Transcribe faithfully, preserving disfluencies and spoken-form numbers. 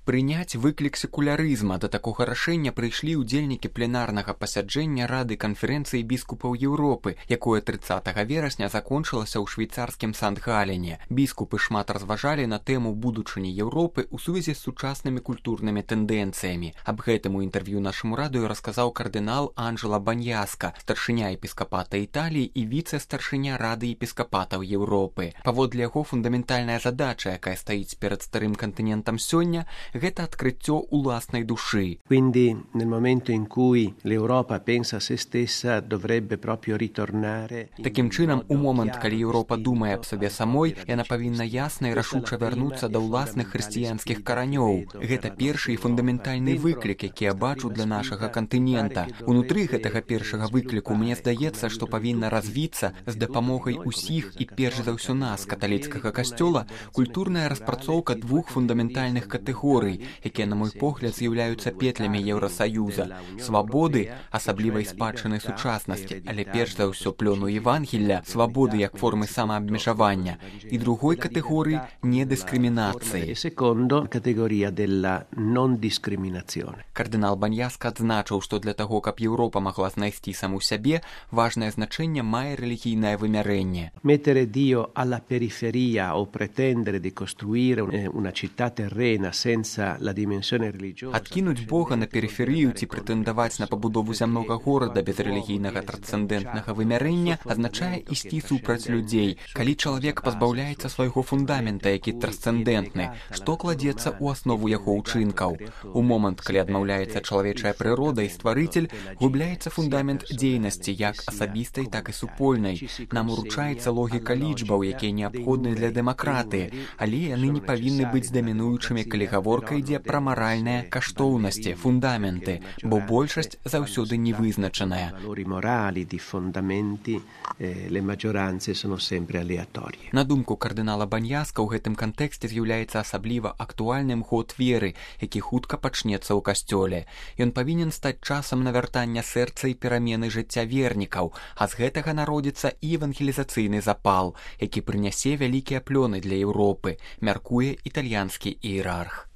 Прыняць выклік секулярызма. Да такога рашэння прыйшлі ўдзельнікі пленарнага пасяджэння Рады канферэнцыі біскупаў Еўропы, якое трыццатага верасня закончылася ў швейцарскім Сант-Галене. Біскупы шмат разважалі на тэму будучыні Еўропы ў сувязі з сучаснымі культурнымі тэндэнцыямі. Аб гэтым у інтэрв'ю нашаму радыё расказаў кардынал Анджела Баньяска, старшыня епіскапата Італіі і віцэ-старшыня Рады епіскапатаў Еўропы. Паводле яго фундаментальная задача, якая стаіць перад старым кантынентам сёння, гэта адкрыццё уласнай душы. Quindi nel momento in cui l'Europa pensa a se stessa dovrebbe proprio ritornare. Такім чынам, у момант, калі Еўропа думае аб сабе самой, яна павінна ясна і рашуча вярнуцца да ўласных хрысціянскіх каранёў. Гэта першы і фундаментальны выклік, які я бачу для нашага кантынента. Унутры гэтага першага выкліку мне здаецца, што павінна развіцца з дапамогай усіх і перш за ўсё нас, каталіцкага касцёла, культурная распрацоўка двух фундаментальных катэгорый, якія, на мой погляд, з'яўляюцца петлямі Еўрасаюза. Свабоды, асаблівай спадчыны сучаснасці, але перш за ўсё плёну Евангелля, свабоды як формы самаабмежавання, і другой катэгорыі недыскрымінацыі. Secondo, categoria della non discriminazione. Кардынал Баньяска адзначыў, што для таго, каб Еўропа магла знайсці саму сябе, важнае значэнне мае рэлігійнае вымярэнне. Mettere Dio alla periferia o pretendere di costruire una città terrena senza la dimensione religiosa. Адкінуць Бога на перыферыю ці прэтэндаваць на пабудову зямнога горада без рэлігійнага трансцэндэнтнага вымярэння азначае ісці супраць людзей. Калі чалавек пазбаўляецца свайго фундамента, які трансцэндэнтны, што кладзецца ў аснову яго ўчынкаў? У момант, калі адмаўляецца чалавечая прырода і стварыцель, губляецца фундамент дзейнасці як асабістай, так і супольнай. Нам уручаецца логіка лічбаў, якія неабходны для дэмакратыі, але яны не павінны быць дамінуючымі, калі гаворка ідзе пра маральныя каштоўнасці, фундаменты, бо большасць заўсёды не вызначаная. На думку кардынала Баньяска, ў гэтым кантэксце з'яўляецца асабліва актуальным год веры, які хутка пачнецца ў касцёле. Ён павінен стаць часам навяртання сэрца і перамены жыцця вернікаў, а з гэтага народзіцца і евангелізацыйны запал, які прынясе вялікія плёны для Еўропы, мяркуе італьянскі іерарх.